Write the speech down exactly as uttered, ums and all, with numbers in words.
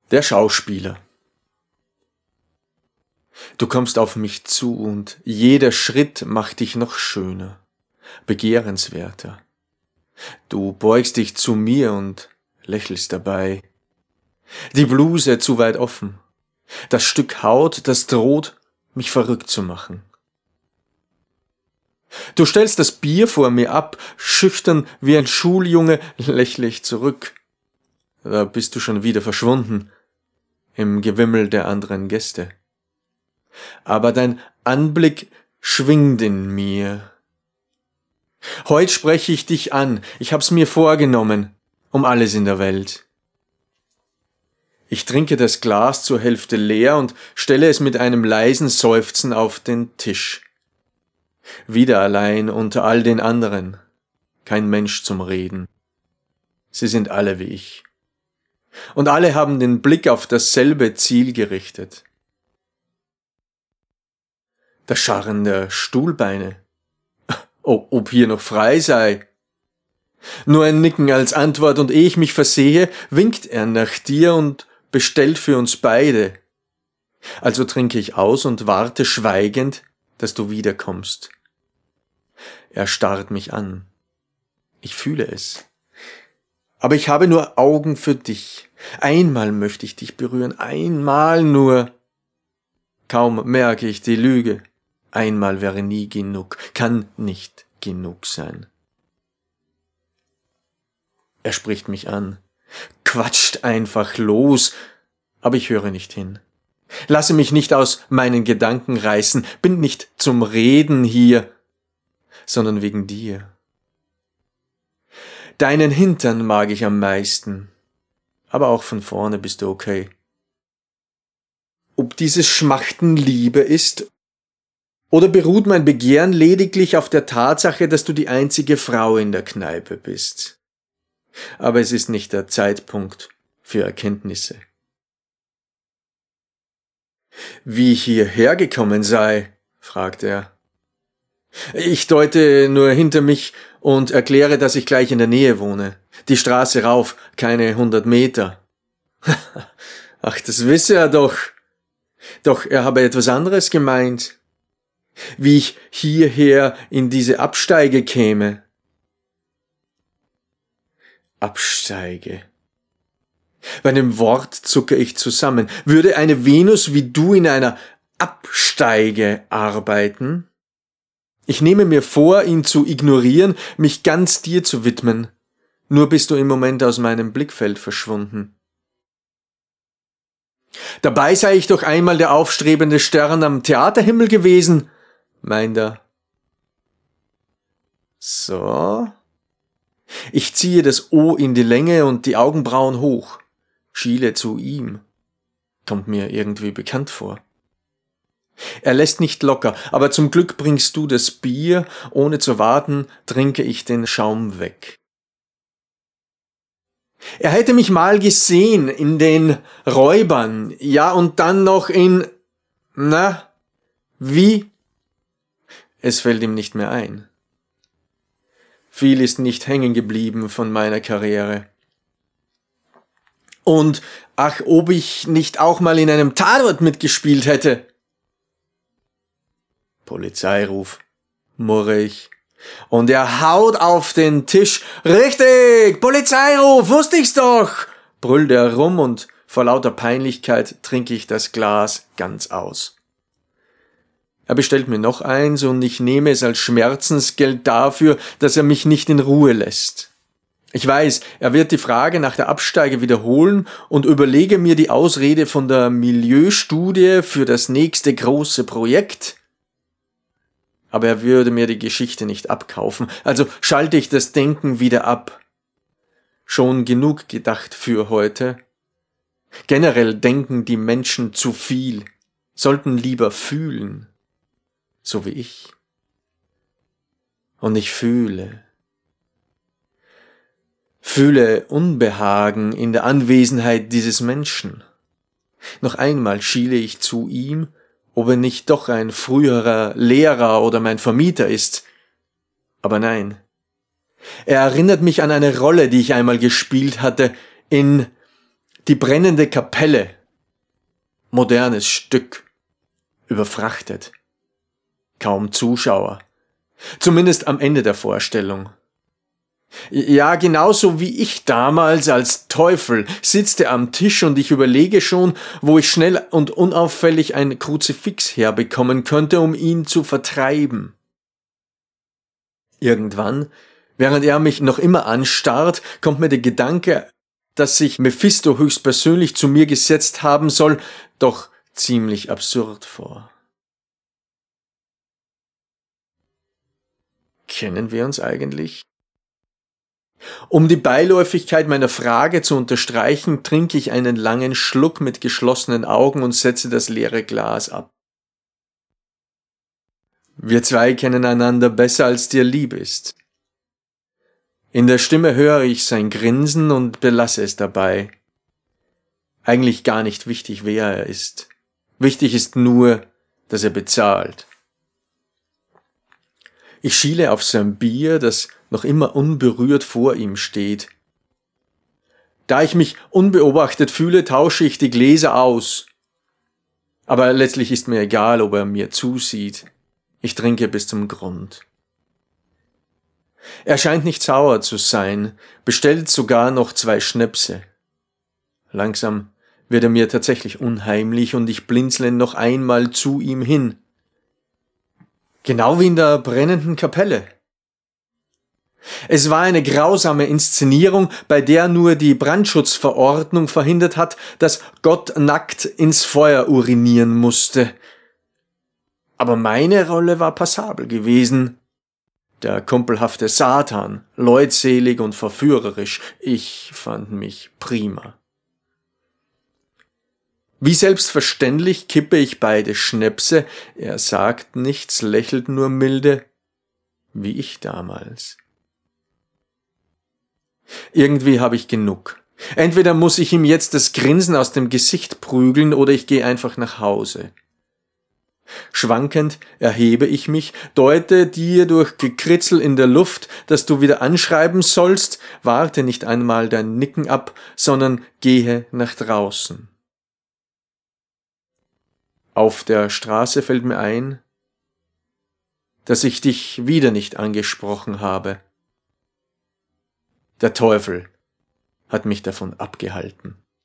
Der Schauspieler. Du kommst auf mich zu und jeder Schritt macht dich noch schöner, begehrenswerter. Du beugst dich zu mir und lächelst dabei. Die Bluse zu weit offen. Das Stück Haut, das droht, mich verrückt zu machen. Du stellst das Bier vor mir ab, schüchtern wie ein Schuljunge lächle ich zurück. Da bist du schon wieder verschwunden, im Gewimmel der anderen Gäste. Aber dein Anblick schwingt in mir. Heut spreche ich dich an, ich hab's mir vorgenommen, um alles in der Welt. Ich trinke das Glas zur Hälfte leer und stelle es mit einem leisen Seufzen auf den Tisch. Wieder allein unter all den anderen, kein Mensch zum Reden. Sie sind alle wie ich. Und alle haben den Blick auf dasselbe Ziel gerichtet. Das Scharren der Stuhlbeine. Oh, ob hier noch frei sei. Nur ein Nicken als Antwort und ehe ich mich versehe, winkt er nach dir und bestellt für uns beide. Also trinke ich aus und warte schweigend, dass du wiederkommst. Er starrt mich an. Ich fühle es. Aber ich habe nur Augen für dich. Einmal möchte ich dich berühren, einmal nur. Kaum merke ich die Lüge. Einmal wäre nie genug, kann nicht genug sein. Er spricht mich an, quatscht einfach los, aber ich höre nicht hin. Lasse mich nicht aus meinen Gedanken reißen, bin nicht zum Reden hier, sondern wegen dir. Deinen Hintern mag ich am meisten, aber auch von vorne bist du okay. Ob dieses Schmachten Liebe ist, oder beruht mein Begehren lediglich auf der Tatsache, dass du die einzige Frau in der Kneipe bist? Aber es ist nicht der Zeitpunkt für Erkenntnisse. Wie ich hierher gekommen sei, fragt er. Ich deute nur hinter mich und erkläre, dass ich gleich in der Nähe wohne. Die Straße rauf, keine hundert Meter. Ach, das wisse er doch. Doch er habe etwas anderes gemeint. Wie ich hierher in diese Absteige käme. Absteige. Bei dem Wort zucke ich zusammen. Würde eine Venus wie du in einer Absteige arbeiten? Ich nehme mir vor, ihn zu ignorieren, mich ganz dir zu widmen. Nur bist du im Moment aus meinem Blickfeld verschwunden. Dabei sei ich doch einmal der aufstrebende Stern am Theaterhimmel gewesen, meint er. So. Ich ziehe das O in die Länge und die Augenbrauen hoch, schiele zu ihm. Kommt mir irgendwie bekannt vor. Er lässt nicht locker, aber zum Glück bringst du das Bier, ohne zu warten, trinke ich den Schaum weg. Er hätte mich mal gesehen in den Räubern, ja und dann noch in, na, wie? Es fällt ihm nicht mehr ein. Viel ist nicht hängen geblieben von meiner Karriere. Und, ach, ob ich nicht auch mal in einem Tatort mitgespielt hätte. Polizeiruf, murre ich. Und er haut auf den Tisch. Richtig, Polizeiruf, wusste ich's doch, brüllt er rum und vor lauter Peinlichkeit trinke ich das Glas ganz aus. Er bestellt mir noch eins und ich nehme es als Schmerzensgeld dafür, dass er mich nicht in Ruhe lässt. Ich weiß, er wird die Frage nach der Absteige wiederholen und überlege mir die Ausrede von der Milieustudie für das nächste große Projekt. Aber er würde mir die Geschichte nicht abkaufen, also schalte ich das Denken wieder ab. Schon genug gedacht für heute. Generell denken die Menschen zu viel, sollten lieber fühlen, so wie ich. Und ich fühle. Fühle Unbehagen in der Anwesenheit dieses Menschen. Noch einmal schiele ich zu ihm, ob er nicht doch ein früherer Lehrer oder mein Vermieter ist. Aber nein. Er erinnert mich an eine Rolle, die ich einmal gespielt hatte, in Die brennende Kapelle. Modernes Stück. Überfrachtet. Kaum Zuschauer. Zumindest am Ende der Vorstellung. Ja, genauso wie ich damals als Teufel sitze am Tisch und ich überlege schon, wo ich schnell und unauffällig ein Kruzifix herbekommen könnte, um ihn zu vertreiben. Irgendwann, während er mich noch immer anstarrt, kommt mir der Gedanke, dass sich Mephisto höchstpersönlich zu mir gesetzt haben soll, doch ziemlich absurd vor. Kennen wir uns eigentlich? Um die Beiläufigkeit meiner Frage zu unterstreichen, trinke ich einen langen Schluck mit geschlossenen Augen und setze das leere Glas ab. Wir zwei kennen einander besser, als dir lieb ist. In der Stimme höre ich sein Grinsen und belasse es dabei. Eigentlich gar nicht wichtig, wer er ist. Wichtig ist nur, dass er bezahlt. Ich schiele auf sein Bier, das noch immer unberührt vor ihm steht. Da ich mich unbeobachtet fühle, tausche ich die Gläser aus. Aber letztlich ist mir egal, ob er mir zusieht. Ich trinke bis zum Grund. Er scheint nicht sauer zu sein, bestellt sogar noch zwei Schnäpse. Langsam wird er mir tatsächlich unheimlich und ich blinzle noch einmal zu ihm hin. Genau wie in der brennenden Kapelle. Es war eine grausame Inszenierung, bei der nur die Brandschutzverordnung verhindert hat, dass Gott nackt ins Feuer urinieren musste. Aber meine Rolle war passabel gewesen. Der kumpelhafte Satan, leutselig und verführerisch, ich fand mich prima. Wie selbstverständlich kippe ich beide Schnäpse, er sagt nichts, lächelt nur milde, wie ich damals. Irgendwie habe ich genug. Entweder muss ich ihm jetzt das Grinsen aus dem Gesicht prügeln oder ich gehe einfach nach Hause. Schwankend erhebe ich mich, deute dir durch Gekritzel in der Luft, dass du wieder anschreiben sollst, warte nicht einmal dein Nicken ab, sondern gehe nach draußen. Auf der Straße fällt mir ein, dass ich dich wieder nicht angesprochen habe. Der Teufel hat mich davon abgehalten.